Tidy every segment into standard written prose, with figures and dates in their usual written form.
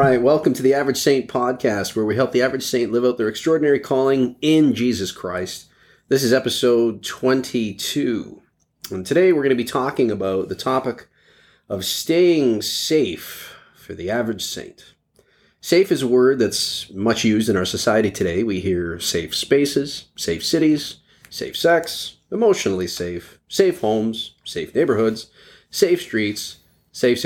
Hi, welcome to the Average Saint podcast, where we help the average saint live out their extraordinary calling in Jesus Christ. This is episode 22, and today we're going to be talking about the topic of staying safe for the average saint. Safe is a word that's much used in our society today. We hear safe spaces, safe cities, safe sex, emotionally safe, safe homes, safe neighborhoods, safe streets, safe.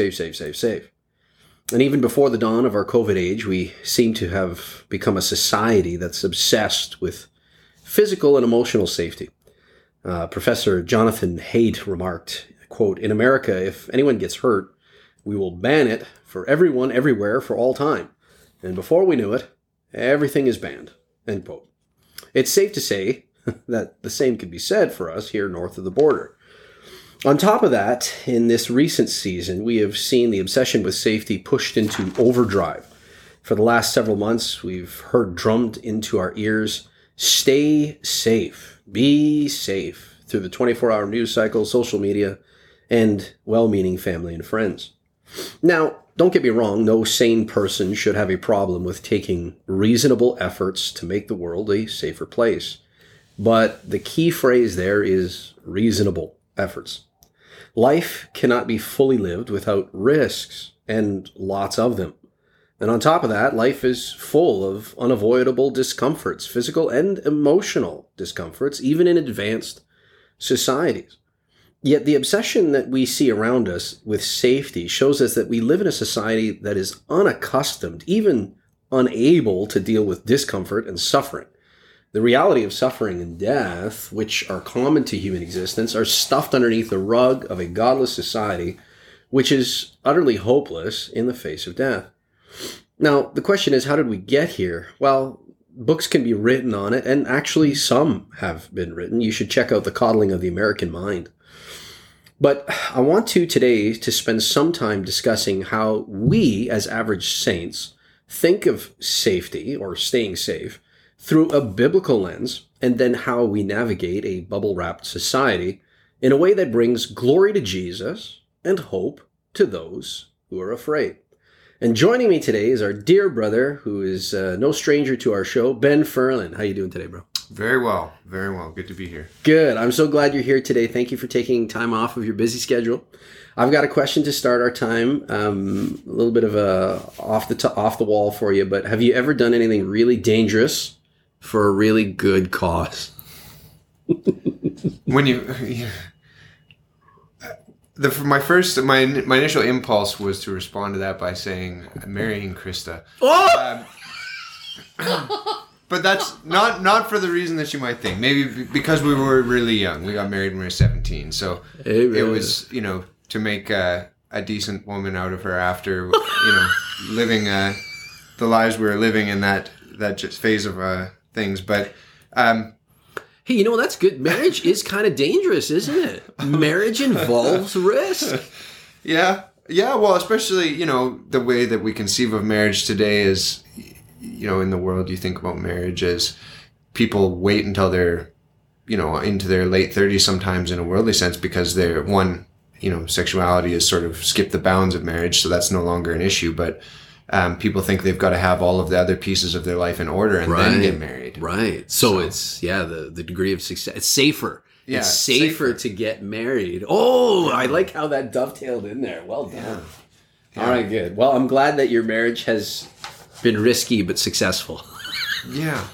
And even before the dawn of our COVID age, we seem to have become a society that's obsessed with physical and emotional safety. Professor Jonathan Haidt remarked, quote, "In America, if anyone gets hurt, we will ban it for everyone, everywhere, for all time. And before we knew it, everything is banned," end quote. It's safe to say that the same could be said for us here north of the border. On top of that, in this recent season, we have seen the obsession with safety pushed into overdrive. For the last several months, we've heard drummed into our ears, stay safe, be safe, through the 24-hour news cycle, social media, and well-meaning family and friends. Now, don't get me wrong, no sane person should have a problem with taking reasonable efforts to make the world a safer place. But the key phrase there is reasonable efforts. Life cannot be fully lived without risks, and lots of them. And on top of that, life is full of unavoidable discomforts, physical and emotional discomforts, even in advanced societies. Yet the obsession that we see around us with safety shows us that we live in a society that is unaccustomed, even unable to deal with discomfort and suffering. The reality of suffering and death, which are common to human existence, are stuffed underneath the rug of a godless society, which is utterly hopeless in the face of death. Now, the question is, how did we get here? Well, books can be written on it, and actually some have been written. You should check out The Coddling of the American Mind. But I want today to spend some time discussing how we, as average saints, think of safety or staying safe through a biblical lens, and then how we navigate a bubble-wrapped society in a way that brings glory to Jesus and hope to those who are afraid. And joining me today is our dear brother, who is no stranger to our show, Ben Ferlin. How you doing today, bro? Very well. Good to be here. Good. I'm so glad you're here today. Thank you for taking time off of your busy schedule. I've got a question to start our time. A little bit of a off the wall for you, but have you ever done anything really dangerous for a really good cause? My initial impulse was to respond to that by saying marrying Krista. Oh! But that's not for the reason that you might think. Maybe because we were really young. We got married when we were 17, so it was to make a decent woman out of her after living the lives we were living in that just phase of things. But hey, that's good. Marriage is kind of dangerous, isn't it? Marriage involves risk. Yeah. Well, especially the way that we conceive of marriage today is, in the world, you think about marriage as people wait until they're into their late 30s sometimes in a worldly sense, because they're sexuality has sort of skipped the bounds of marriage, so that's no longer an issue. But people think they've got to have all of the other pieces of their life in order and then get married. Right. So it's, the degree of success. It's safer. Yeah, it's safer to get married. Oh, I like how that dovetailed in there. Well done. Yeah. All right, good. Well, I'm glad that your marriage has been risky but successful. Yeah.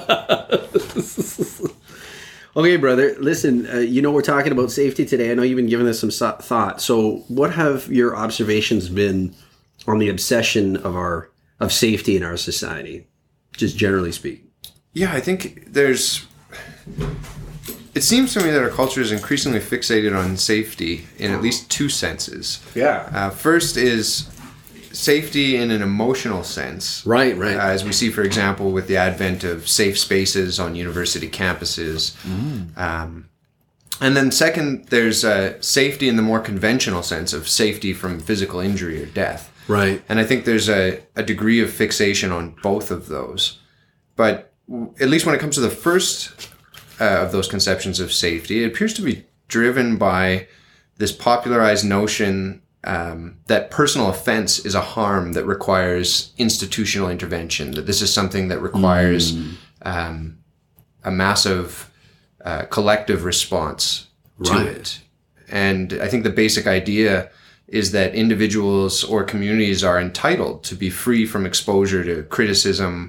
Okay, brother. Listen, we're talking about safety today. I know you've been giving this some thought. So what have your observations been on the obsession of safety in our society, just generally speaking? Yeah, I think it seems to me that our culture is increasingly fixated on safety in at least two senses. Yeah. First is safety in an emotional sense. Right. As we see, for example, with the advent of safe spaces on university campuses. And then second, there's safety in the more conventional sense of safety from physical injury or death. Right. And I think there's a degree of fixation on both of those. But at least when it comes to the first of those conceptions of safety, it appears to be driven by this popularized notion that personal offense is a harm that requires institutional intervention, that this is something that requires a massive collective response to it. And I think the basic idea is that individuals or communities are entitled to be free from exposure to criticism,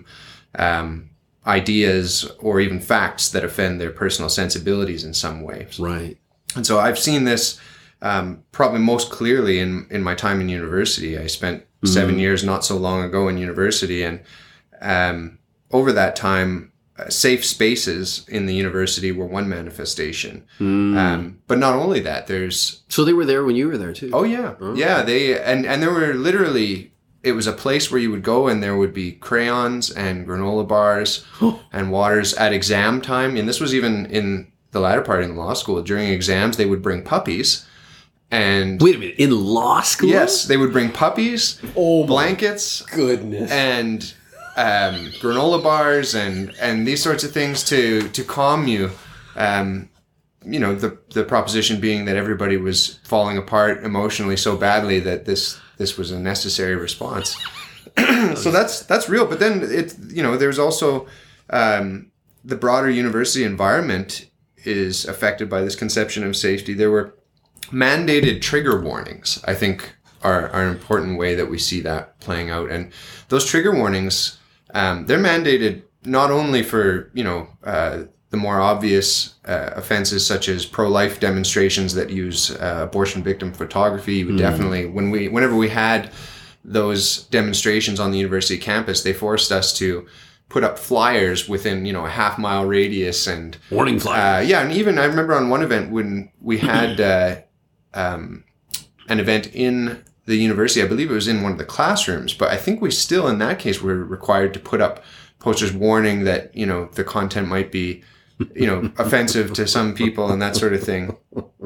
ideas, or even facts that offend their personal sensibilities in some way. Right. And so I've seen this probably most clearly in my time in university. I spent 7 years not so long ago in university, and over that time, safe spaces in the university were one manifestation. But not only that, there's... So they were there when you were there too? Oh, yeah. Oh. Yeah, and there were literally... It was a place where you would go and there would be crayons and granola bars and waters at exam time. And this was even in the latter part in law school. During exams, they would bring puppies. And wait a minute, in law school? Yes, they would bring puppies, blankets, goodness, and granola bars and these sorts of things to calm you. You know, the proposition being that everybody was falling apart emotionally so badly that this was a necessary response. So that's real. But then there's also the broader university environment is affected by this conception of safety. There were mandated trigger warnings, I think, are an important way that we see that playing out. And those trigger warnings, they're mandated not only for, the more obvious offenses such as pro-life demonstrations that use abortion victim photography. We definitely, whenever we had those demonstrations on the university campus, they forced us to put up flyers within, a half-mile radius and warning flyers. And even I remember on one event when we had an event in the university, I believe it was in one of the classrooms, but I think we still, in that case, were required to put up posters warning that, the content might be, offensive to some people and that sort of thing.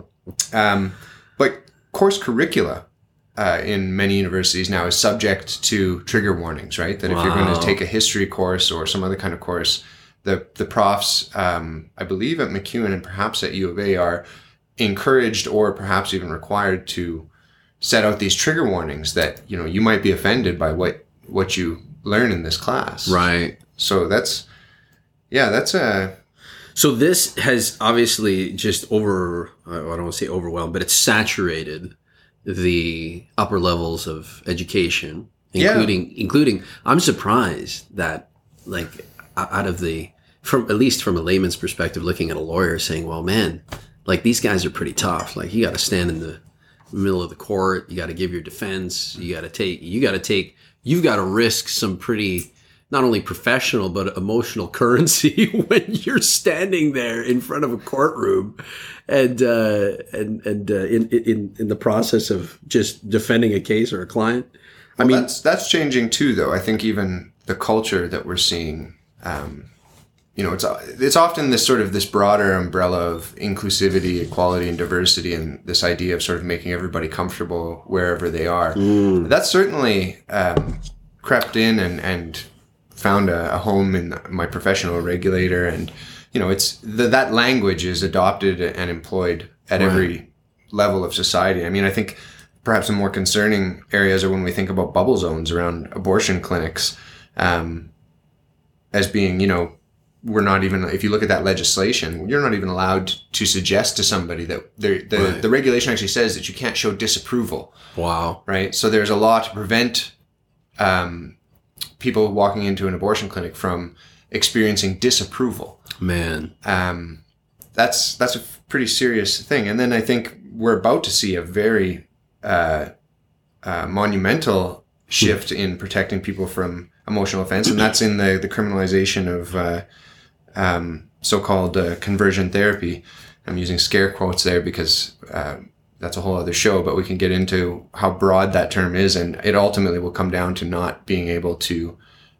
But course curricula in many universities now is subject to trigger warnings, right? That if you're going to take a history course or some other kind of course, the profs, I believe at MacEwan and perhaps at U of A, are encouraged or perhaps even required to set out these trigger warnings that, you might be offended by what you learn in this class. Right. So that's a... So this has obviously just I don't want to say overwhelmed, but it's saturated the upper levels of education, including, I'm surprised that, like, out of at least from a layman's perspective, looking at a lawyer saying, well, man, like, these guys are pretty tough. Like, you got to stand in the middle of the court. You got to give your defense. You've got to risk some pretty, not only professional, but emotional currency when you're standing there in front of a courtroom and in the process of just defending a case or a client. I mean, that's changing too, though. I think even the culture that we're seeing, it's often this broader umbrella of inclusivity, equality, and diversity, and this idea of sort of making everybody comfortable wherever they are. That's certainly crept in and found a home in my professional regulator, and it's that language is adopted and employed at every level of society. I mean, I think perhaps the more concerning areas are when we think about bubble zones around abortion clinics, as being, we're not even, if you look at that legislation, you're not even allowed to suggest to somebody that the regulation actually says that you can't show disapproval. Wow. Right. So there's a law to prevent people walking into an abortion clinic from experiencing disapproval. Man. That's a pretty serious thing. And then I think we're about to see a very monumental shift in protecting people from emotional offense, and that's in the criminalization of so-called conversion therapy. I'm using scare quotes there because that's a whole other show, but we can get into how broad that term is, and it ultimately will come down to not being able to,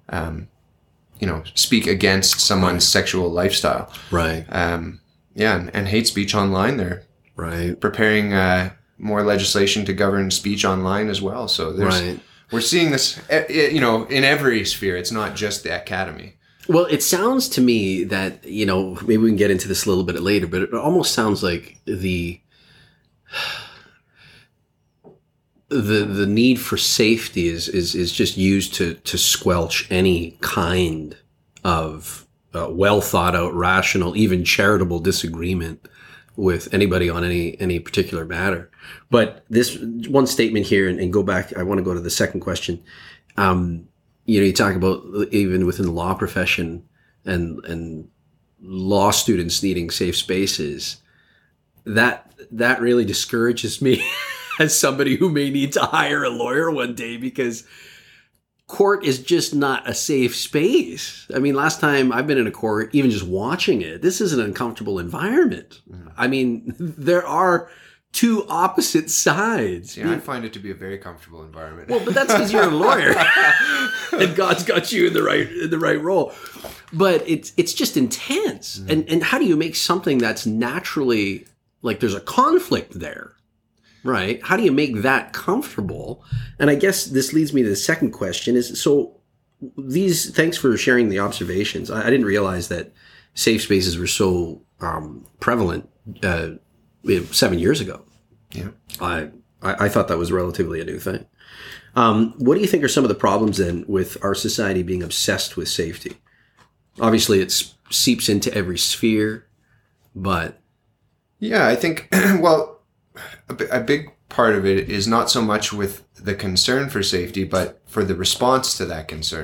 speak against someone's sexual lifestyle. Right. And hate speech online. They're preparing more legislation to govern speech online as well. So we're seeing this, in every sphere. It's not just the academy. Well, it sounds to me that, maybe we can get into this a little bit later, but it almost sounds like the need for safety is just used to squelch any kind of well thought out, rational, even charitable disagreement with anybody on any particular matter. But this one statement here, and go back, I want to go to the second question. You talk about even within the law profession and law students needing safe spaces. That really discourages me as somebody who may need to hire a lawyer one day, because court is just not a safe space. I mean, last time I've been in a court, even just watching it, this is an uncomfortable environment. I mean, there are two opposite sides. Yeah, I find it to be a very comfortable environment. Well, but that's because you're a lawyer and God's got you in the right role. But it's just intense. And how do you make something that's naturally, like, there's a conflict there, right? How do you make that comfortable? And I guess this leads me to the second question is, so thanks for sharing the observations. I didn't realize that safe spaces were so prevalent 7 years ago. Yeah. I thought that was relatively a new thing. What do you think are some of the problems then with our society being obsessed with safety? Obviously, it seeps into every sphere, but... Yeah, I think, well, a big part of it is not so much with the concern for safety, but for the response to that concern.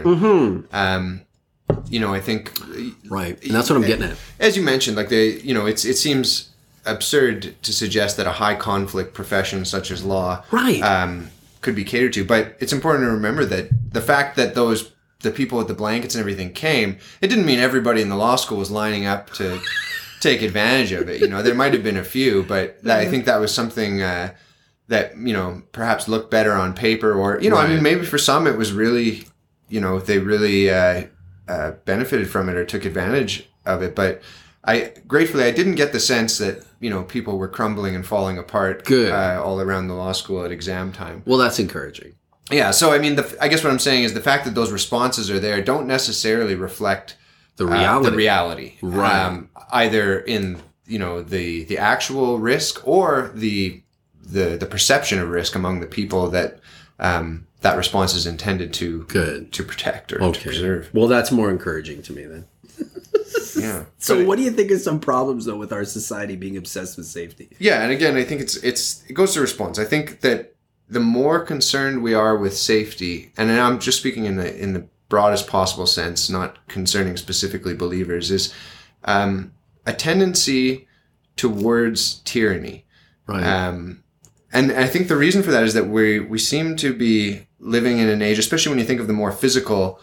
I think... Right, and that's what I'm getting at. As you mentioned, like, it seems absurd to suggest that a high conflict profession such as law could be catered to, but it's important to remember that the fact that the people with the blankets and everything came, it didn't mean everybody in the law school was lining up to take advantage of it. There might have been a few, but I think that was something that perhaps looked better on paper, or I mean, maybe for some it was really, they really benefited from it or took advantage of it. But I didn't get the sense that people were crumbling and falling apart all around the law school at exam time. Well, that's encouraging. Yeah, so I mean, I guess what I'm saying is the fact that those responses are there don't necessarily reflect the reality, right? Either in the actual risk or the perception of risk among the people that that response is intended to protect or to preserve. Well, that's more encouraging to me then. Yeah. So what do you think is some problems though with our society being obsessed with safety? Yeah, and again, I think it goes to response. I think that the more concerned we are with safety, and I'm just speaking in the broadest possible sense, not concerning specifically believers, is a tendency towards tyranny. Right. And I think the reason for that is that we seem to be living in an age, especially when you think of the more physical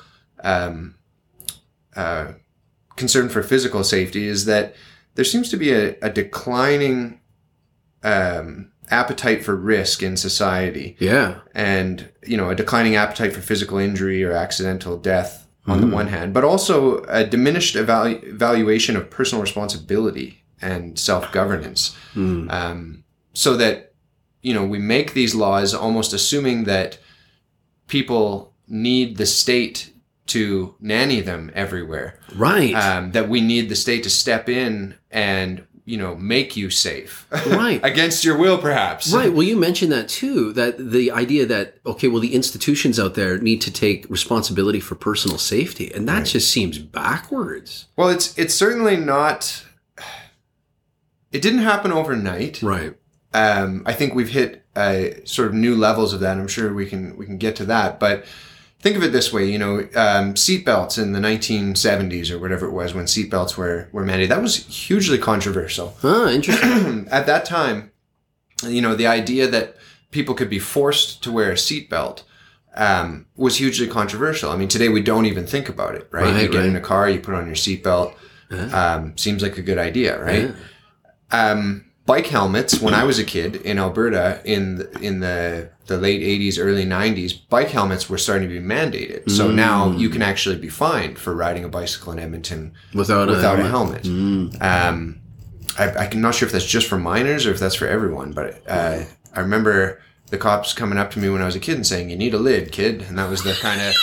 concern for physical safety, is that there seems to be a declining appetite for risk in society. Yeah. And, a declining appetite for physical injury or accidental death on the one hand, but also a diminished evaluation of personal responsibility and self-governance. So that, we make these laws almost assuming that people need the state to nanny them everywhere. Right. That we need the state to step in and, make you safe. Right. Against your will, perhaps. Right. Well, you mentioned that too, that the idea that, the institutions out there need to take responsibility for personal safety. And that just seems backwards. Well, it's certainly not, it didn't happen overnight. Right. I think we've hit sort of new levels of that. I'm sure we can get to that, but think of it this way, seatbelts in the 1970s or whatever it was when seatbelts were mandated, that was hugely controversial. Ah, interesting. At that time, the idea that people could be forced to wear a seatbelt was hugely controversial. I mean, today we don't even think about it, right? You get in a car, you put on your seatbelt. Seems like a good idea, right? Bike helmets, when I was a kid in Alberta in the late 80s, early 90s, bike helmets were starting to be mandated. So now you can actually be fined for riding a bicycle in Edmonton without a helmet. I'm not sure if that's just for minors or if that's for everyone, but I remember the cops coming up to me when I was a kid and saying, "You need a lid, kid," and that was the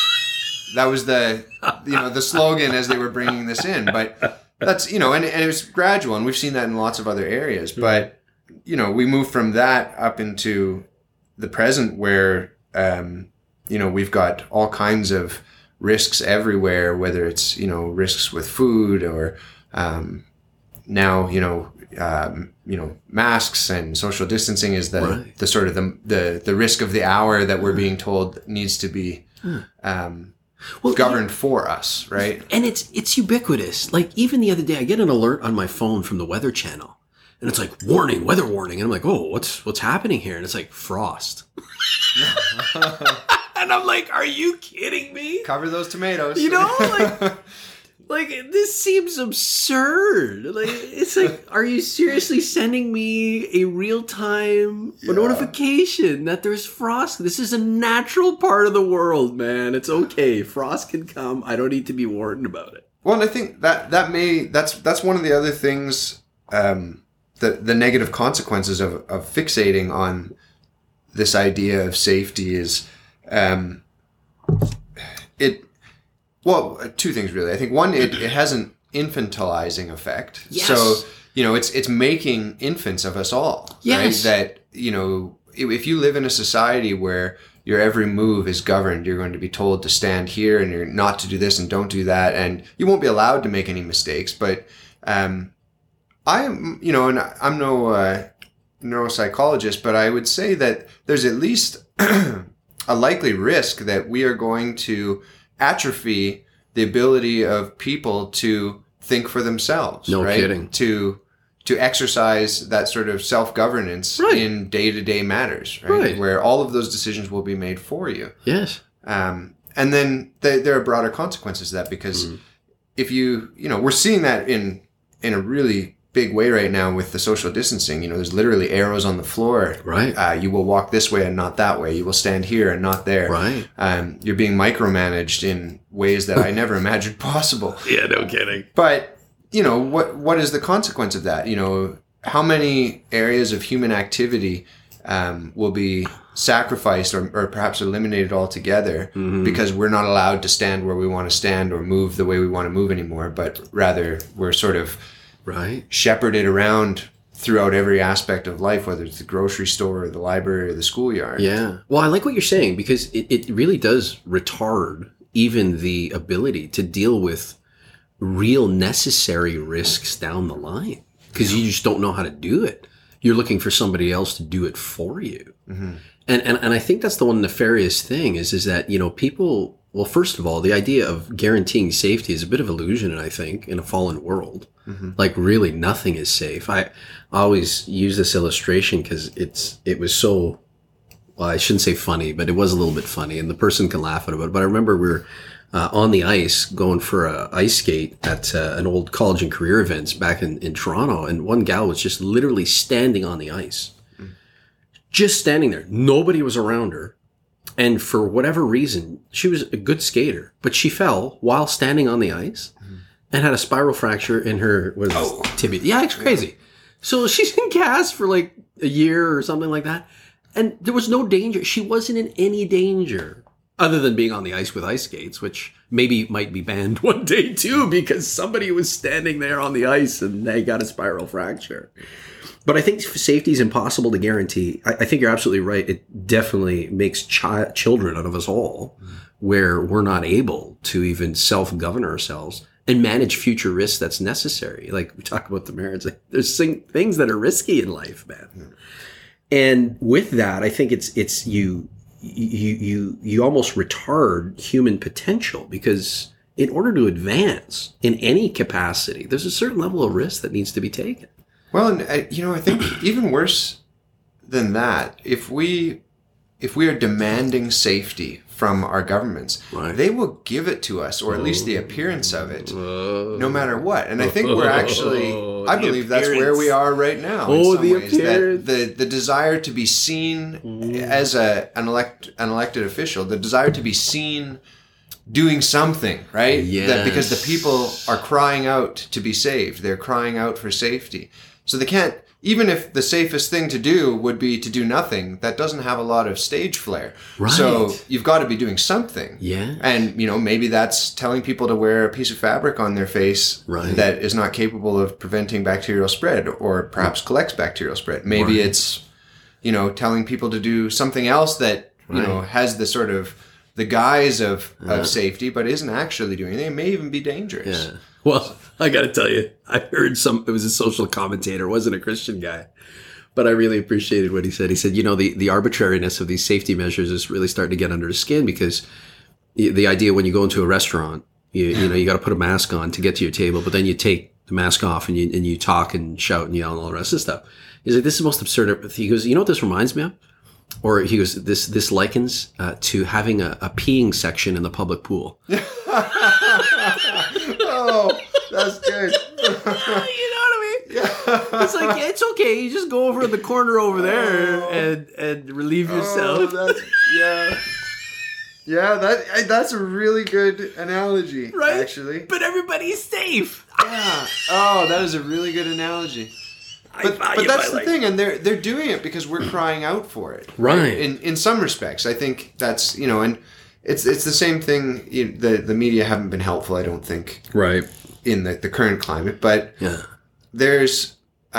the slogan as they were bringing this in. But that's, and it was gradual, and we've seen that in lots of other areas. But, we moved from that up into the present where, we've got all kinds of risks everywhere, whether it's, risks with food or, now, masks and social distancing is the sort of the risk of the hour that we're being told needs to be, governed for us, right? And it's ubiquitous. Like even the other day, I get an alert on my phone from the Weather Channel, and it's like warning, weather warning, and I'm like, oh, what's happening here? And it's like frost, and I'm like, are you kidding me? Cover those tomatoes, Like this seems absurd. Like it's like, are you seriously sending me a real-time notification that there's frost? This is a natural part of the world, man. It's okay. Frost can come. I don't need to be warned about it. Well, and I think that's one of the other things, the negative consequences of fixating on this idea of safety is, Well, two things really. I think one, it has an infantilizing effect. Yes. So, it's making infants of us all. Yes. Right? That, if you live in a society where your every move is governed, you're going to be told to stand here and you're not to do this and don't do that. And you won't be allowed to make any mistakes. But, and I'm no neuropsychologist, but I would say that there's at least a likely risk that we are going to atrophy the ability of people to think for themselves. No right? kidding. To exercise that sort of self-governance in day-to-day matters, right? Where all of those decisions will be made for you. Yes. And then there are broader consequences to that because if we're seeing that in a really big way right now with the social distancing. There's literally arrows on the floor. Right. You will walk this way and not that way. You will stand here and not there. Right. You're being micromanaged in ways that I never imagined possible. Yeah, no kidding. But, what is the consequence of that? How many areas of human activity will be sacrificed or perhaps eliminated altogether because we're not allowed to stand where we want to stand or move the way we want to move anymore, but rather we're sort of shepherded around throughout every aspect of life, whether it's the grocery store or the library or the schoolyard. Yeah. Well, I like what you're saying because it really does retard even the ability to deal with real necessary risks down the line because you just don't know how to do it. You're looking for somebody else to do it for you. Mm-hmm. And I think that's the one nefarious thing is that, people, well, first of all, the idea of guaranteeing safety is a bit of illusion, I think, in a fallen world. Mm-hmm. Like really nothing is safe. I always use this illustration because it was so, well, I shouldn't say funny, but it was a little bit funny and the person can laugh at it. But I remember we were on the ice going for a ice skate at an old college and career events back in Toronto. And one gal was just literally standing on the ice, just standing there. Nobody was around her. And for whatever reason, she was a good skater, but she fell while standing on the ice and had a spiral fracture in her tibia. Yeah, it's crazy. So she's in cast for like a year or something like that. And there was no danger. She wasn't in any danger other than being on the ice with ice skates, which maybe might be banned one day too because somebody was standing there on the ice and they got a spiral fracture. But I think safety is impossible to guarantee. I think you're absolutely right. It definitely makes children out of us all where we're not able to even self-govern ourselves and manage future risks that's necessary. Like we talk about the marriage, like there's things that are risky in life, man. Mm. And with that, I think it's you almost retard human potential because in order to advance in any capacity, there's a certain level of risk that needs to be taken. Well, and I think even worse than that, if we are demanding safety from our governments, they will give it to us, or at least the appearance of it, no matter what. And I think we're actually, I believe that's where we are right now. In some ways, that the desire to be seen as an elected official, the desire to be seen doing something, right? Yes. That because the people are crying out to be saved, they're crying out for safety. So they can't, even if the safest thing to do would be to do nothing, that doesn't have a lot of stage flair. Right. So you've got to be doing something. Yeah. And, maybe that's telling people to wear a piece of fabric on their face that is not capable of preventing bacterial spread or perhaps collects bacterial spread. Maybe it's, telling people to do something else that, has the sort of the guise of safety, but isn't actually doing anything. It may even be dangerous. Yeah. Well, I got to tell you, I heard it was a social commentator, wasn't a Christian guy, but I really appreciated what he said. He said, the arbitrariness of these safety measures is really starting to get under the skin, because the idea when you go into a restaurant, you got to put a mask on to get to your table, but then you take the mask off and you talk and shout and yell and all the rest of the stuff. He's like, this is the most absurd. He goes, you know what this reminds me of? Or he goes, this likens to having a peeing section in the public pool. Oh, that's good. You know what I mean? Yeah. It's like, it's okay. You just go over to the corner over there and relieve yourself. That's a really good analogy, right? Actually. But everybody's safe. Yeah. Oh, that is a really good analogy. But that's the thing, and they're doing it because we're crying out for it, right? In some respects, I think that's and it's the same thing. The media haven't been helpful, I don't think, right, in the current climate. But there's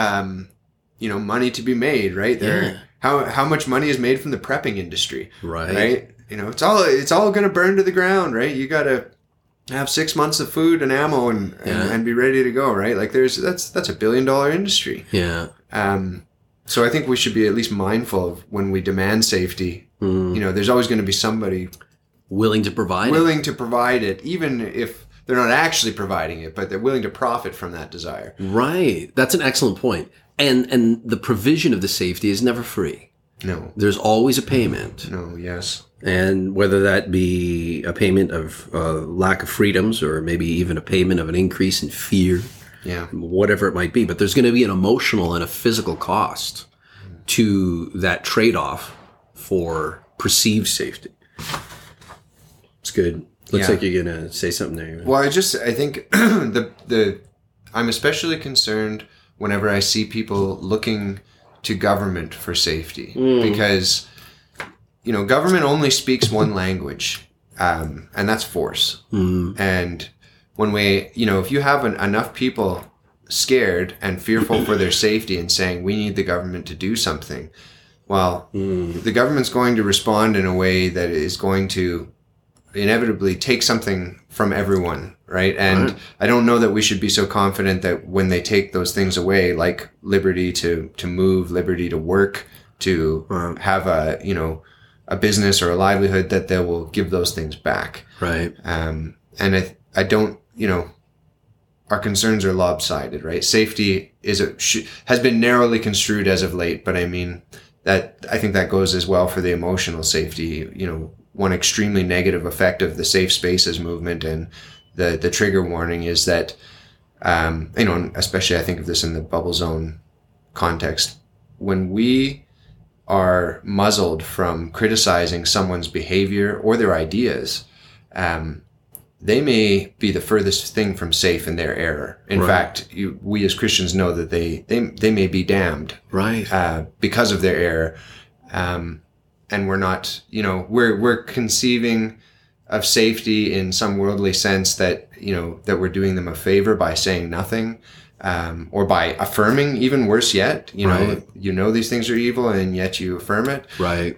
money to be made, right? How much money is made from the prepping industry, right? It's all going to burn to the ground, right? You got to have 6 months of food and ammo and be ready to go, right? Like that's a $1 billion industry. Yeah. So I think we should be at least mindful of when we demand safety. There's always going to be somebody willing to provide it, even if they're not actually providing it, but they're willing to profit from that desire. Right. That's an excellent point. And the provision of the safety is never free. No. There's always a payment. No, yes. And whether that be a payment of lack of freedoms, or maybe even a payment of an increase in fear, whatever it might be. But there's going to be an emotional and a physical cost to that trade-off for perceived safety. It's good. Looks like you're going to say something there. Well, I think I'm especially concerned whenever I see people looking to government for safety, because government only speaks one language, and that's force. And when if you have enough people scared and fearful for their safety and saying we need the government to do something, well, the government's going to respond in a way that is going to inevitably take something from everyone, right? And I don't know that we should be so confident that when they take those things away, like liberty to move, liberty to work, to have a business or a livelihood, that they will give those things back. Right. And I don't, our concerns are lopsided, right? Safety has been narrowly construed as of late, but I mean I think that goes as well for the emotional safety. One extremely negative effect of the safe spaces movement and the trigger warning is that, especially I think of this in the bubble zone context, when we are muzzled from criticizing someone's behavior or their ideas, they may be the furthest thing from safe in their error. In fact, we as Christians know that they may be damned, because of their error. And we're not, we're conceiving of safety in some worldly sense that, that we're doing them a favor by saying nothing, or by affirming, even worse yet, these things are evil and yet you affirm it. Right.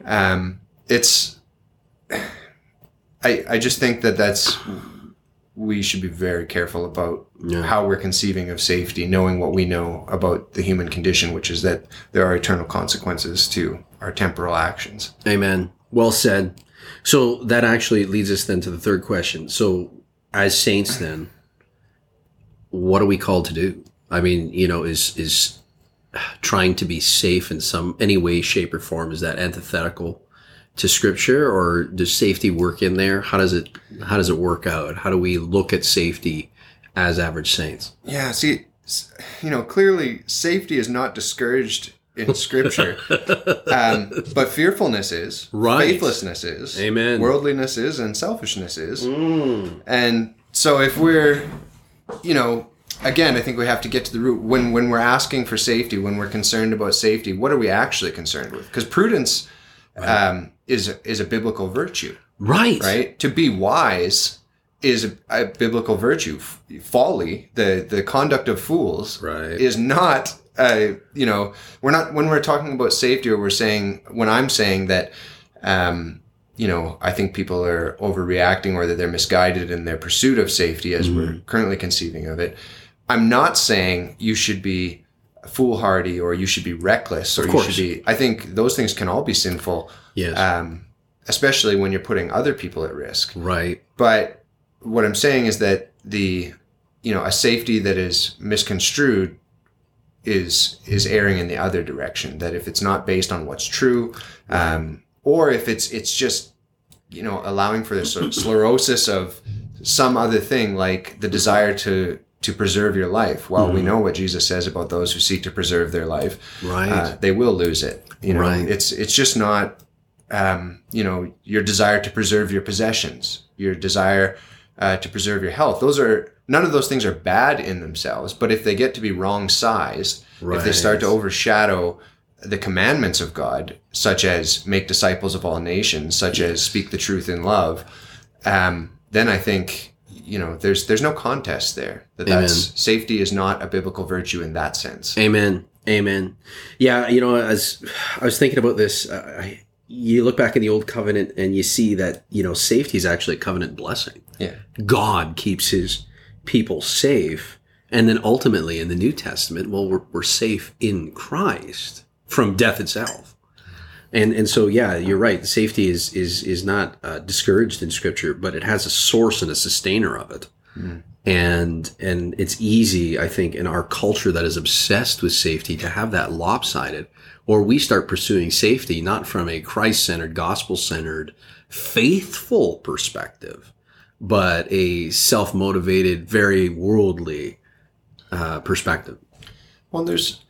I just think we should be very careful about how we're conceiving of safety, knowing what we know about the human condition, which is that there are eternal consequences to our temporal actions. Amen. Well said. So that actually leads us then to the third question. So as saints then, what are we called to do? I mean, is trying to be safe in any way, shape, or form, is that antithetical to Scripture, or does safety work in there? How does it work out? How do we look at safety as average saints? Yeah, see, clearly safety is not discouraged in Scripture, but fearfulness is, faithlessness is, amen, worldliness is, and selfishness is. And so if we're, again, I think we have to get to the root. When we're asking for safety, when we're concerned about safety, what are we actually concerned with? Because prudence is a biblical virtue. Right? To be wise is a biblical virtue. Folly, the conduct of fools, is not you know, when we're talking about safety, or when I'm saying that, you know, I think people are overreacting, or that they're misguided in their pursuit of safety as we're currently conceiving of it. I'm not saying you should be foolhardy, or you should be reckless, or you should be, I think those things can all be sinful. Yes. Especially when you're putting other people at risk. Right. But what I'm saying is that a safety that is misconstrued is erring in the other direction. That if it's not based on what's true, or if it's just, you know, allowing for the sort of sclerosis of some other thing, like the desire to preserve your life. Well, we know what Jesus says about those who seek to preserve their life. Right. They will lose it. You know, right. It's just not, you know, your desire to preserve your possessions, your desire to preserve your health. None of those things are bad in themselves, but if they get to be wrong sized, if they start to overshadow the commandments of God, such as make disciples of all nations, such as speak the truth in love, then I think, you know, there's no contest there. That's safety is not a biblical virtue in that sense. Amen. Yeah, you know, as I was thinking about this, you look back in the Old Covenant and you see that, you know, safety is actually a covenant blessing. Yeah. God keeps his people safe. And then ultimately in the New Testament, well, we're safe in Christ from death itself. And so, yeah, you're right. Safety is not discouraged in Scripture, but it has a source and a sustainer of it. And it's easy, I think, in our culture that is obsessed with safety to have that lopsided, or we start pursuing safety not from a Christ-centered, gospel-centered, faithful perspective, but a self-motivated, very worldly perspective. Well,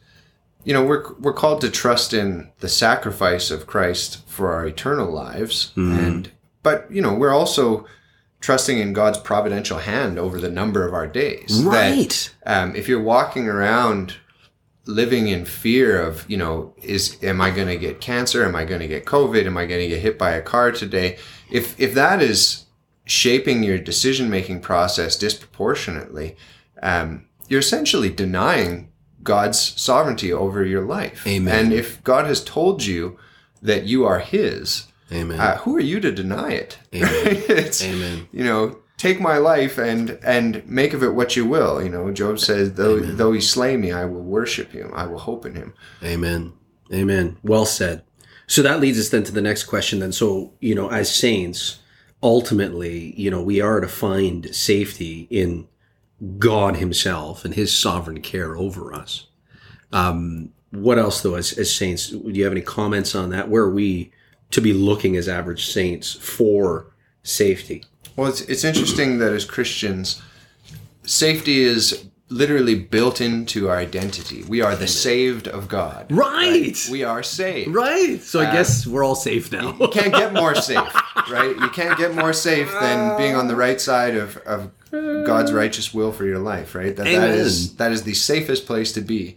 we're called to trust in the sacrifice of Christ for our eternal lives, but you know, we're also trusting in God's providential hand over the number of our days. Right. That, if you're walking around living in fear of, you know, am I going to get cancer? Am I going to get COVID? Am I going to get hit by a car today? If that is shaping your decision-making process disproportionately, you're essentially denying God's sovereignty over your life. Amen. And if God has told you that you are his, Amen. Who are you to deny it? Amen. Amen. You know, take my life and make of it what you will. You know, Job says, though he slay me, I will worship him. I will hope in him. Amen. Amen. Well said. So that leads us then to the next question then. So, you know, as saints, ultimately, you know, we are to find safety in God himself and his sovereign care over us. What else, though, as saints? Do you have any comments on that? Where are we to be looking as average saints for safety? Well, it's interesting that as Christians, safety is literally built into our identity. We are the saved of God. Right. We are saved. Right. So I guess we're all safe now. You can't get more safe, right? You can't get more safe than being on the right side of God's righteous will for your life, right? That is the safest place to be.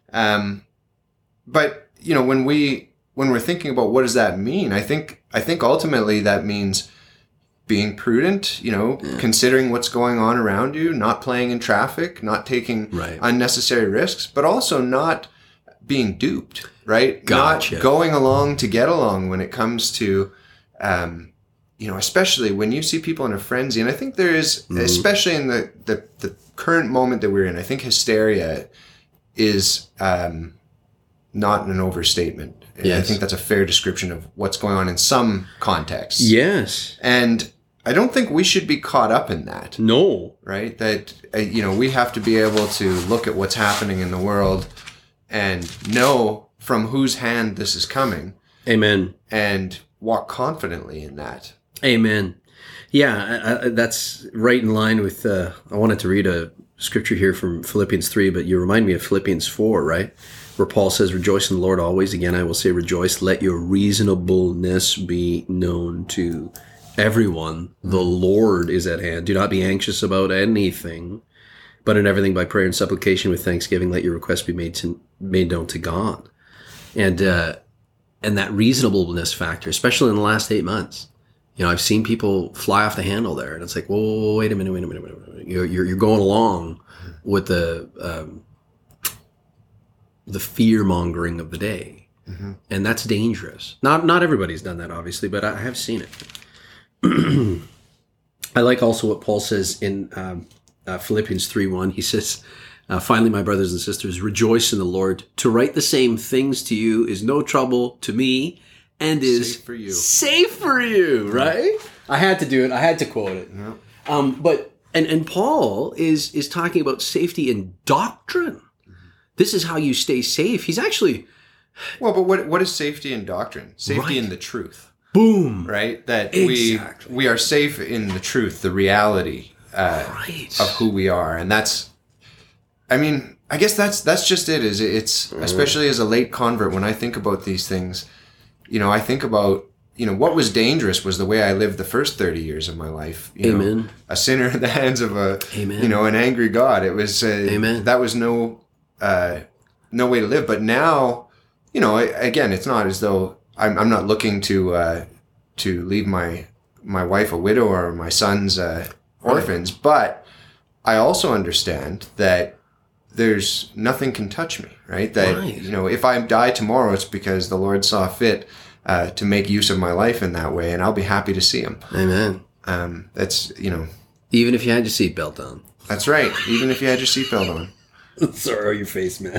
But you know, when we're thinking about what does that mean, I think ultimately that means being prudent, you know, considering what's going on around you, not playing in traffic, not taking unnecessary risks, but also not being duped, right? Gotcha. Not going along to get along when it comes to, you know, especially when you see people in a frenzy. And I think there is, especially in the current moment that we're in, I think hysteria is not an overstatement. Yes. I think that's a fair description of what's going on in some contexts. Yes. And I don't think we should be caught up in that. No. Right? That, you know, we have to be able to look at what's happening in the world and know from whose hand this is coming. Amen. And walk confidently in that. Amen. Yeah, that's right in line with, I wanted to read a scripture here from Philippians 3, but you remind me of Philippians 4, right? Where Paul says, rejoice in the Lord always. Again, I will say rejoice. Let your reasonableness be known to everyone. The Lord is at hand. Do not be anxious about anything, but in everything by prayer and supplication with thanksgiving, let your requests be made known to God. And that reasonableness factor, especially in the last 8 months, you know, I've seen people fly off the handle there, and it's like, whoa, wait a minute. You're going along with the the fear-mongering of the day. Mm-hmm. And that's dangerous. Not everybody's done that, obviously, but I have seen it. I like also what Paul says in Philippians 3:1. He says, finally, my brothers and sisters, rejoice in the Lord. To write the same things to you is no trouble to me and is safe for you, right? I had to do it. I had to quote it. Yeah. But Paul is talking about safety in doctrine. Mm-hmm. This is how you stay safe. He's actually... Well, but what is safety in doctrine? Safety in the truth. Boom. Right? That exactly. we are safe in the truth, the reality of who we are. And that's, I mean, I guess that's just it. It's especially as a late convert, when I think about these things, I think about, what was dangerous was the way I lived the first 30 years of my life. Amen. A sinner in the hands of Amen. An angry God. It was, Amen. That was no way to live. But now, again, it's not as though I'm not looking to leave my wife a widow or my sons orphans, but I also understand that there's nothing can touch me, right? That, if I die tomorrow, it's because the Lord saw fit to make use of my life in that way, and I'll be happy to see him. Amen. That's, even if you had your seatbelt on. That's right. Even if you had your seatbelt on. Sorry, your face, man.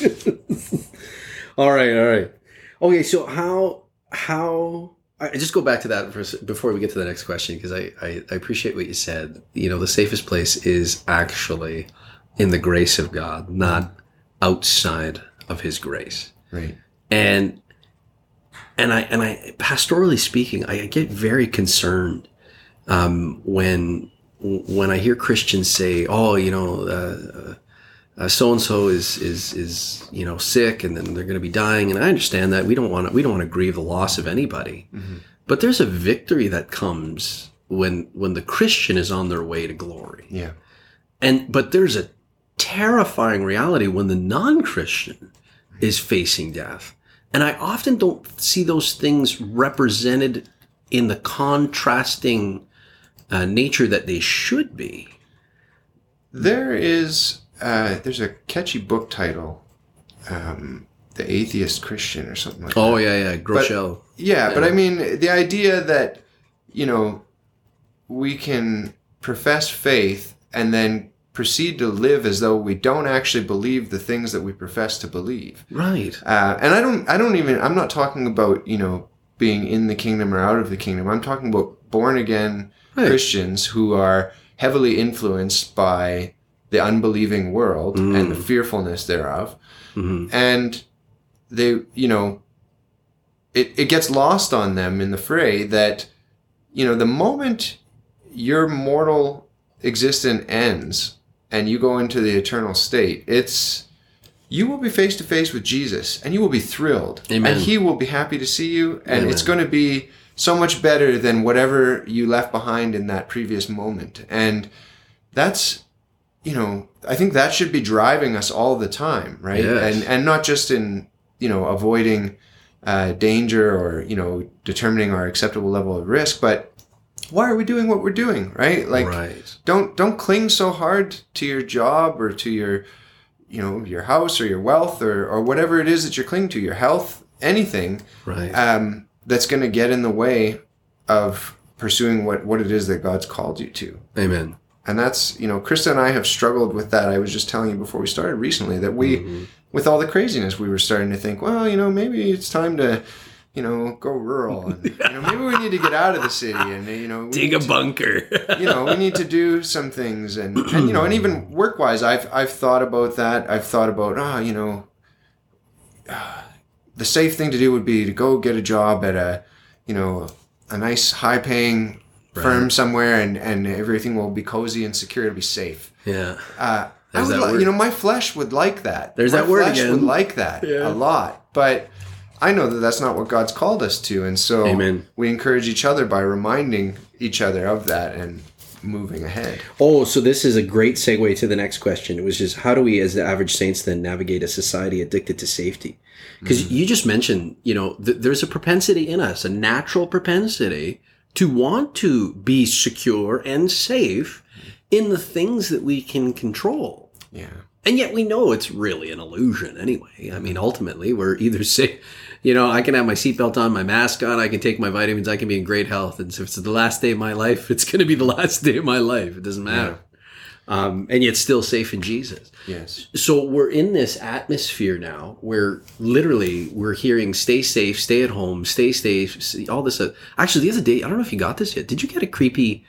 All right. Okay, so how I just go back to that before we get to the next question, because I appreciate what you said. The safest place is actually in the grace of God, not outside of his grace. Right. And I pastorally speaking, I get very concerned when I hear Christians say, so-and-so is sick, and then they're going to be dying. And I understand that we don't want to grieve the loss of anybody, mm-hmm. but there's a victory that comes when the Christian is on their way to glory. Yeah. But there's a terrifying reality when the non-Christian is facing death. And I often don't see those things represented in the contrasting nature that they should be. There's a catchy book title, The Atheist Christian or something like that. Oh, yeah, Groeschel. But I mean, the idea that, we can profess faith and then proceed to live as though we don't actually believe the things that we profess to believe. Right. And I'm not talking about, being in the kingdom or out of the kingdom. I'm talking about born again Christians who are heavily influenced by the unbelieving world and the fearfulness thereof. Mm-hmm. And they, it gets lost on them in the fray that, the moment your mortal existence ends and you go into the eternal state, you will be face to face with Jesus and you will be thrilled. Amen. And he will be happy to see you. And Amen. It's going to be so much better than whatever you left behind in that previous moment. And that's, I think that should be driving us all the time, right? Yes. And not just in, avoiding danger or, determining our acceptable level of risk, but why are we doing what we're doing, right? Like, don't cling so hard to your job or to your, your house or your wealth or whatever it is that you're clinging to, your health, anything, right? That's going to get in the way of pursuing what it is that God's called you to. Amen. And that's, Krista and I have struggled with that. I was just telling you before we started recently that we, with all the craziness, we were starting to think, well, maybe it's time to, go rural. And, maybe we need to get out of the city and, dig a bunker. We need to do some things. And and even work-wise, I've thought about that. I've thought about, the safe thing to do would be to go get a job at a nice high-paying firm somewhere, and everything will be cozy and secure. It'll be safe. Yeah. I would, my flesh would like that. There's my that word flesh again. would like that a lot, but I know that that's not what God's called us to, and so Amen. We encourage each other by reminding each other of that and moving ahead. Oh, so this is a great segue to the next question. It was just, how do we as the average saints then navigate a society addicted to safety? Because you just mentioned, there's a propensity in us, a natural propensity to want to be secure and safe in the things that we can control. Yeah. And yet we know it's really an illusion anyway. I mean, ultimately, we're either say, I can have my seatbelt on, my mask on, I can take my vitamins, I can be in great health. And so if it's the last day of my life, it's going to be the last day of my life. It doesn't matter. And yet still safe in Jesus. Yes. So we're in this atmosphere now where literally we're hearing stay safe, stay at home, stay safe, all this. Actually, the other day, I don't know if you got this yet. Did you get a creepy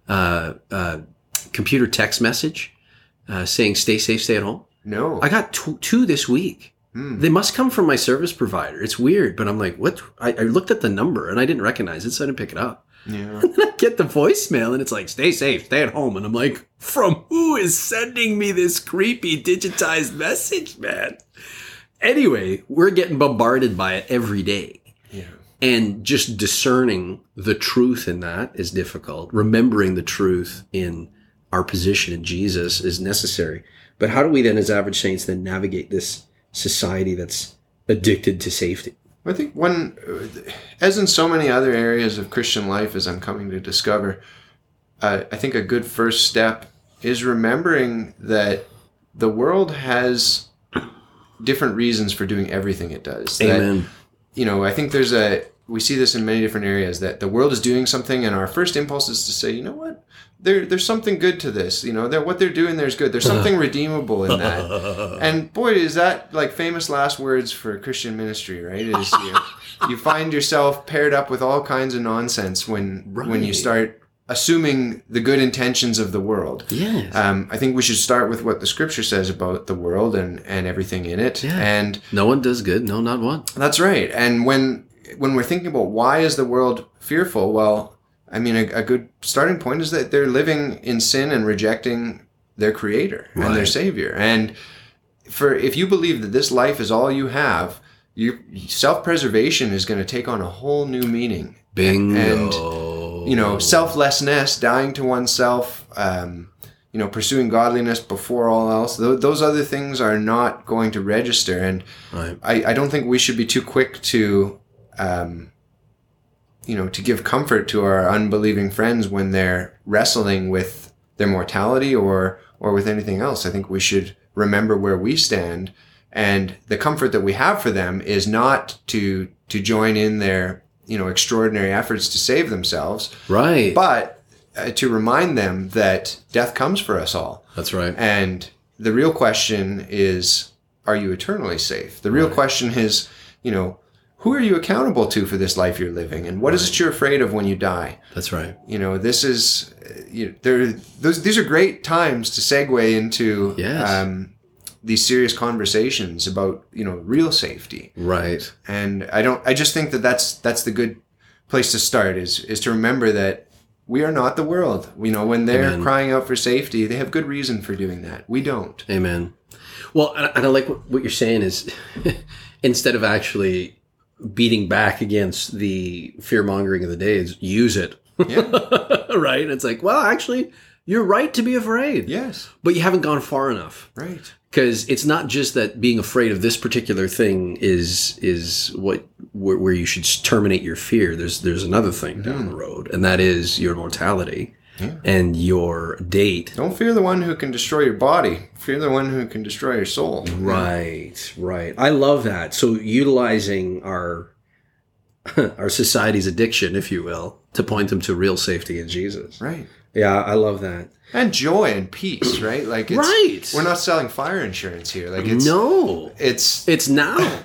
computer text message saying stay safe, stay at home? No. I got two this week. They must come from my service provider. It's weird, but I'm like, what? I looked at the number and I didn't recognize it, so I didn't pick it up. Yeah. And then I get the voicemail and it's like, stay safe, stay at home. And I'm like, from who is sending me this creepy digitized message, man? Anyway, we're getting bombarded by it every day. Yeah. And just discerning the truth in that is difficult. Remembering the truth in our position in Jesus is necessary. But how do we then, as average saints, then navigate this society that's addicted to safety? I think as in so many other areas of Christian life, as I'm coming to discover, I think a good first step is remembering that the world has different reasons for doing everything it does. Amen. That, I think we see this in many different areas, that the world is doing something and our first impulse is to say, you know what? There's something good to this, what they're doing there's good. There's something redeemable in that. And boy, is that like famous last words for Christian ministry, right? Is you find yourself paired up with all kinds of nonsense when you start assuming the good intentions of the world. Yes. I think we should start with what the scripture says about the world and everything in it. Yeah. And no one does good. No, not one. That's right. And when we're thinking about why is the world fearful, well, I mean, a good starting point is that they're living in sin and rejecting their creator and their savior. And if you believe that this life is all you have, your self-preservation is going to take on a whole new meaning. Bingo. And, selflessness, dying to oneself, pursuing godliness before all else, those other things are not going to register. And I don't think we should be too quick to give comfort to our unbelieving friends when they're wrestling with their mortality or with anything else. I think we should remember where we stand, and the comfort that we have for them is not to join in their, extraordinary efforts to save themselves. Right. But to remind them that death comes for us all. That's right. And the real question is, are you eternally safe? The real question is, who are you accountable to for this life you're living? And what is it you're afraid of when you die? That's right. This is, these are great times to segue into these serious conversations about, real safety. Right. And I just think that's the good place to start is to remember that we are not the world. When they're crying out for safety, they have good reason for doing that. We don't. Amen. Well, and I like what you're saying is instead of actually beating back against the fear-mongering of the day, is use it. Yeah. Right? It's like, well, actually, you're right to be afraid. Yes. But you haven't gone far enough. Right. Because it's not just that being afraid of this particular thing is where you should terminate your fear. There's another thing down the road, and that is your mortality and your date. Don't fear the one who can destroy your body. Fear the one who can destroy your soul. Right, right. I love that. So utilizing our society's addiction, if you will, to point them to real safety in Jesus. Right. Yeah, I love that. And joy and peace, right? Like we're not selling fire insurance here. Like it's now.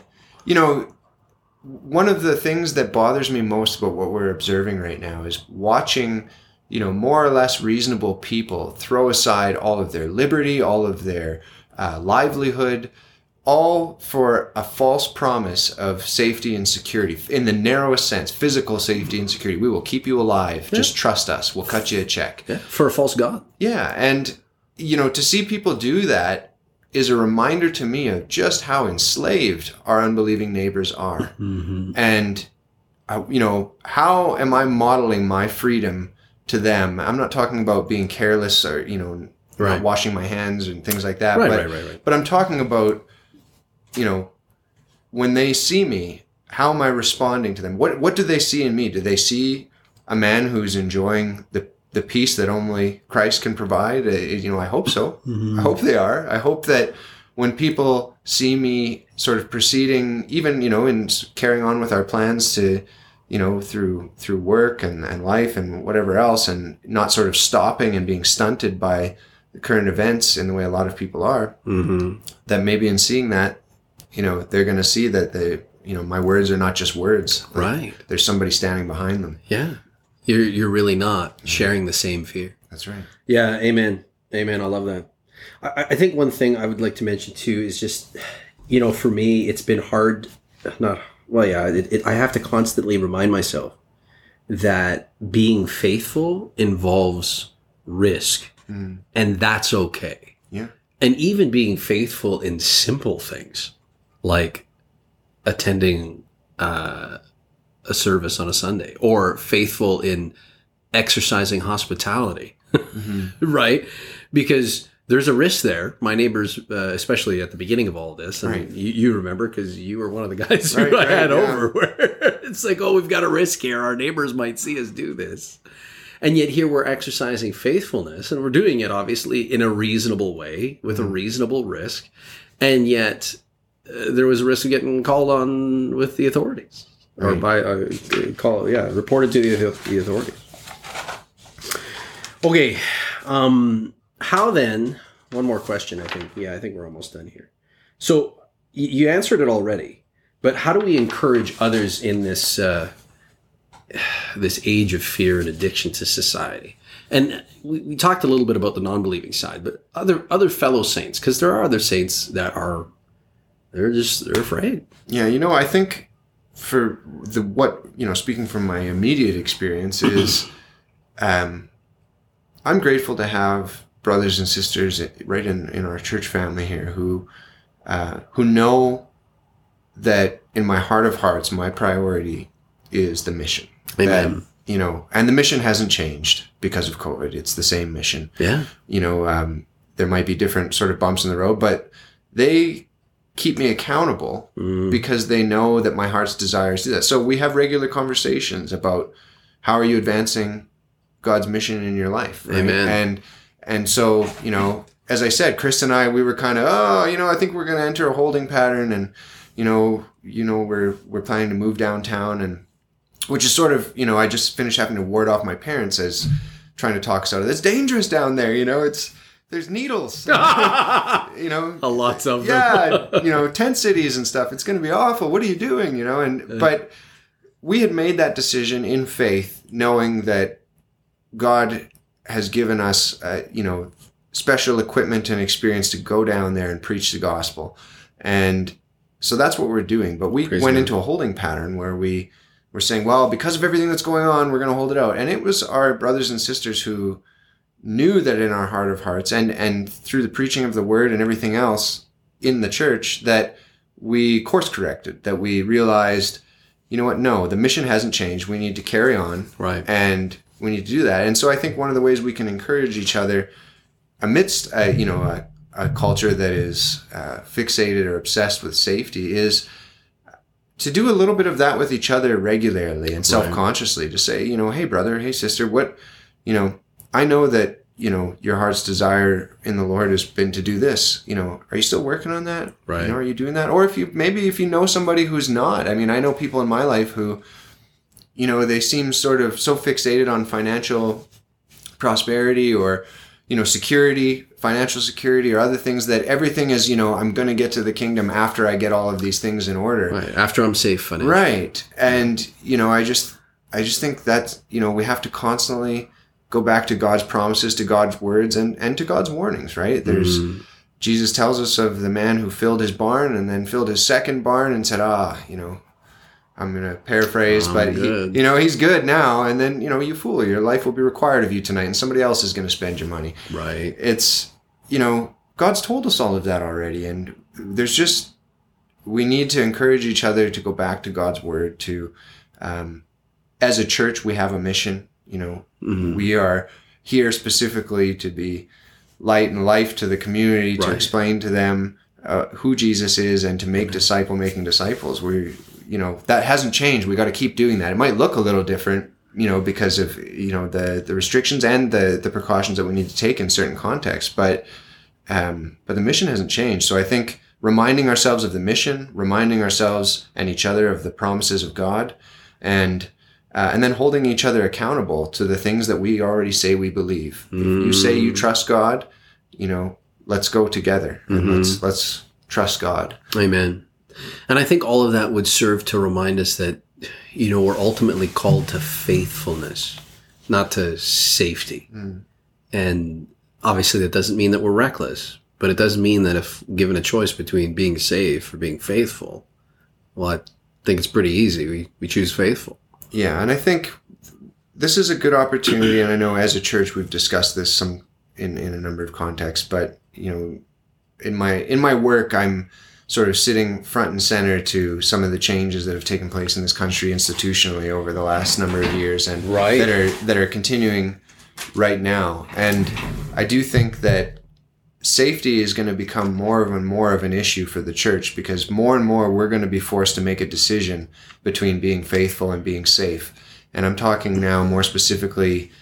One of the things that bothers me most about what we're observing right now is watching, more or less reasonable people throw aside all of their liberty, all of their livelihood, all for a false promise of safety and security in the narrowest sense, physical safety and security. We will keep you alive. Yeah. Just trust us. We'll cut you a check. Yeah. For a false God. Yeah. And, to see people do that is a reminder to me of just how enslaved our unbelieving neighbors are. Mm-hmm. And, how am I modeling my freedom to them? I'm not talking about being careless or, not washing my hands and things like that. Right. But I'm talking about, when they see me, how am I responding to them? What do they see in me? Do they see a man who's enjoying the the peace that only Christ can provide? I hope so. Mm-hmm. I hope they are. I hope that when people see me sort of proceeding, even, in carrying on with our plans to, through work and life and whatever else, and not sort of stopping and being stunted by the current events in the way a lot of people are, Mm-hmm. that maybe in seeing that, they're going to see that my words are not just words. Like, Right. there's somebody standing behind them. Yeah. You're really not sharing the same fear. That's right. Yeah. Amen. Amen. I love that. I think one thing I would like to mention too is just, for me, it's been hard. I have to constantly remind myself that being faithful involves risk, and that's okay. Yeah. And even being faithful in simple things like attending a service on a Sunday, or faithful in exercising hospitality, right? Because there's a risk there. My neighbors, especially at the beginning of all this, and Right. you remember because you were one of the guys who Right, I had yeah. over, where it's like, oh, we've got a risk here. Our neighbors might see us do this. And yet here we're exercising faithfulness, and we're doing it obviously in a reasonable way with a reasonable risk. And yet there was a risk of getting called on with the authorities, or by reported to the authorities. Okay. How then, one more question, I think. Yeah, I think we're almost done here. So you answered it already, but how do we encourage others in this this age of fear and addiction to society? And we talked a little bit about the non-believing side, but other fellow saints, because there are other saints that they're afraid. Yeah, I think for speaking from my immediate experience is, I'm grateful to have brothers and sisters right in our church family here who know that in my heart of hearts, my priority is the mission. Amen. That, and the mission hasn't changed because of COVID. It's the same mission. Yeah. There might be different sort of bumps in the road, but they keep me accountable because they know that my heart's desire is to do that. So we have regular conversations about how are you advancing God's mission in your life. Right? Amen. And so, as I said, Chris and I, we were kind of, I think we're going to enter a holding pattern, and, we're planning to move downtown, and which is sort of, I just finished having to ward off my parents as trying to talk us out of it. It's dangerous down there. There's needles, Lots of them. yeah, tent cities and stuff. It's going to be awful. What are you doing? But we had made that decision in faith, knowing that God has given us, special equipment and experience to go down there and preach the gospel. And so that's what we're doing. But we went into a holding pattern where we were saying, well, because of everything that's going on, we're going to hold it out. And it was our brothers and sisters who knew that in our heart of hearts, and through the preaching of the word and everything else in the church, that we course corrected, that we realized, no, the mission hasn't changed. We need to carry on. Right. And we need to do that. And so I think one of the ways we can encourage each other amidst a culture that is fixated or obsessed with safety is to do a little bit of that with each other regularly and self-consciously, to say, hey brother, hey sister, what, I know that, your heart's desire in the Lord has been to do this. Are you still working on that? Right. Are you doing that? Or if you know somebody who's not. I mean, I know people in my life who, they seem sort of so fixated on financial prosperity or, security, financial security, or other things, that everything is, I'm going to get to the kingdom after I get all of these things in order. Right. After I'm safe financially. Right. And, I just think that, we have to constantly go back to God's promises, to God's words, and to God's warnings, right? There's Jesus tells us of the man who filled his barn and then filled his second barn and said, I'm going to paraphrase, but he's good now. And then, you fool, your life will be required of you tonight, and somebody else is going to spend your money. Right. It's, God's told us all of that already. And we need to encourage each other to go back to God's word, to, as a church, we have a mission. We are here specifically to be light and life to the community, to explain to them who Jesus is, and to make making disciples. That hasn't changed. We got to keep doing that. It might look a little different because of, the restrictions and the precautions that we need to take in certain contexts. But the mission hasn't changed. So I think reminding ourselves of the mission, reminding ourselves and each other of the promises of God, and then holding each other accountable to the things that we already say we believe. If you say you trust God, let's go together and let's trust God. Amen. And I think all of that would serve to remind us that, we're ultimately called to faithfulness, not to safety. And obviously that doesn't mean that we're reckless, but it does mean that if given a choice between being safe or being faithful, well, I think it's pretty easy. We choose faithful. Yeah. And I think this is a good opportunity. And I know as a church, we've discussed this in a number of contexts, but in my work, I'm sort of sitting front and center to some of the changes that have taken place in this country institutionally over the last number of years, and that are continuing right now. And I do think that safety is going to become more and more of an issue for the church, because more and more we're going to be forced to make a decision between being faithful and being safe. And I'm talking now more specifically,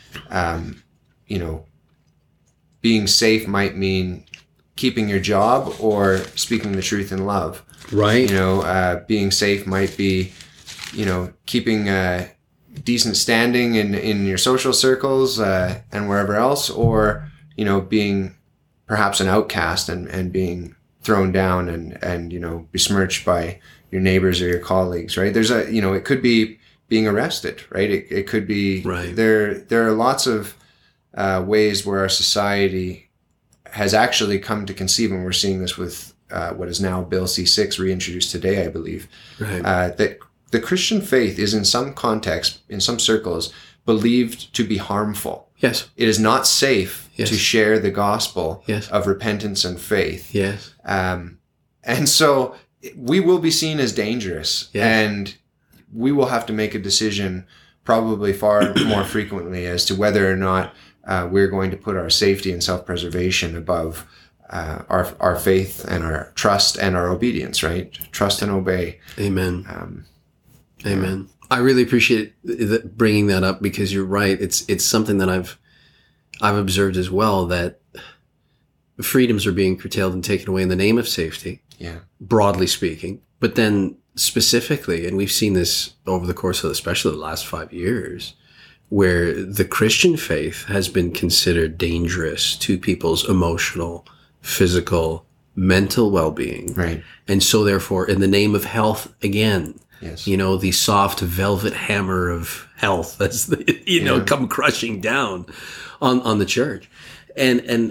being safe might mean keeping your job or speaking the truth in love. Right. Being safe might be, keeping a decent standing in your social circles and wherever else, or, being perhaps an outcast and being thrown down and besmirched by your neighbors or your colleagues, right? There's it could be being arrested, right? It could be, right. There are lots of ways where our society has actually come to conceive, and we're seeing this with what is now Bill C-6 reintroduced today, I believe, right. That the Christian faith is in some contexts, in some circles, believed to be harmful. Yes. It is not safe to share the gospel of repentance and faith. Yes. And so we will be seen as dangerous, and we will have to make a decision probably far more frequently as to whether or not we're going to put our safety and self-preservation above our faith and our trust and our obedience, right? Trust and obey. Amen. Amen. I really appreciate bringing that up, because you're right. It's something that I've observed as well, that freedoms are being curtailed and taken away in the name of safety. Yeah. Broadly speaking, but then specifically, and we've seen this over the course of especially the last 5 years, where the Christian faith has been considered dangerous to people's emotional, physical, mental well-being. Right. And so therefore, in the name of health, again, the soft velvet hammer of health that's, come crushing down on the church. And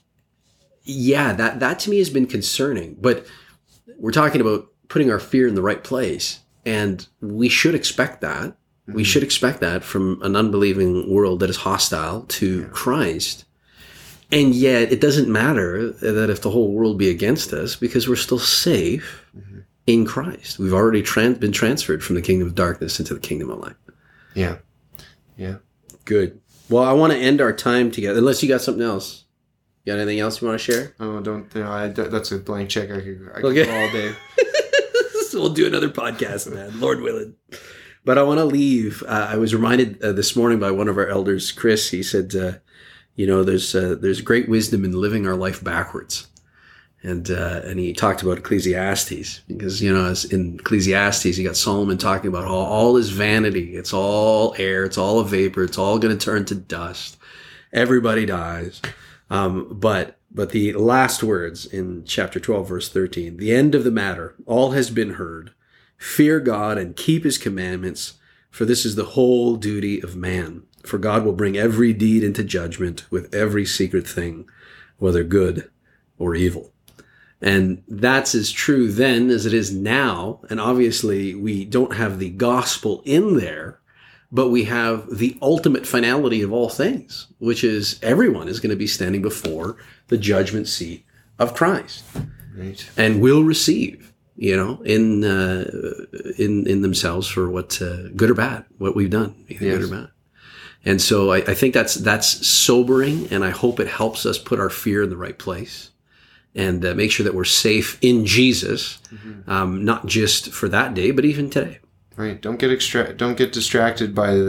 that to me has been concerning. But we're talking about putting our fear in the right place. And we should expect that. We should expect that from an unbelieving world that is hostile to Christ. And yet it doesn't matter that if the whole world be against us, because we're still safe in Christ. We've already been transferred from the kingdom of darkness into the kingdom of light. Yeah. Yeah. Good. Well, I want to end our time together, unless you got something else. You got anything else you want to share? Oh, that's a blank check. I could go all day. So we'll do another podcast, man. Lord willing. But I want to leave. I was reminded this morning by one of our elders, Chris. He said, there's great wisdom in living our life backwards. And he talked about Ecclesiastes, because, as in Ecclesiastes, you got Solomon talking about all is vanity. It's all air. It's all a vapor. It's all going to turn to dust. Everybody dies. But the last words in chapter 12, verse 13, the end of the matter, all has been heard. Fear God and keep his commandments, for this is the whole duty of man. For God will bring every deed into judgment with every secret thing, whether good or evil. And that's as true then as it is now. And obviously we don't have the gospel in there, but we have the ultimate finality of all things, which is everyone is going to be standing before the judgment seat of Christ. Right. And will receive, in themselves for what, good or bad, what we've done, either good or bad. And so I think that's sobering, and I hope it helps us put our fear in the right place and make sure that we're safe in Jesus, not just for that day, but even today. Right. Don't get distracted by the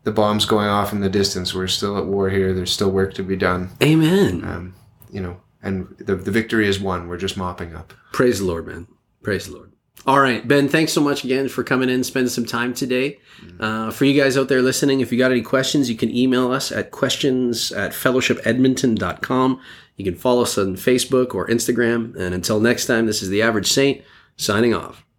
the bombs going off in the distance. We're still at war here. There's still work to be done. Amen. And the victory is won. We're just mopping up. Praise the Lord, man. Praise the Lord. All right, Ben, thanks so much again for coming in, spending some time today. For you guys out there listening, if you got any questions, you can email us at questions@fellowshipedmonton.com. You can follow us on Facebook or Instagram. And until next time, this is The Average Saint signing off.